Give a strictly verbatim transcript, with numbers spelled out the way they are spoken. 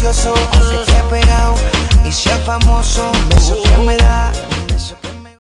gracioso, aunque esté pegado y sea famoso, beso que me da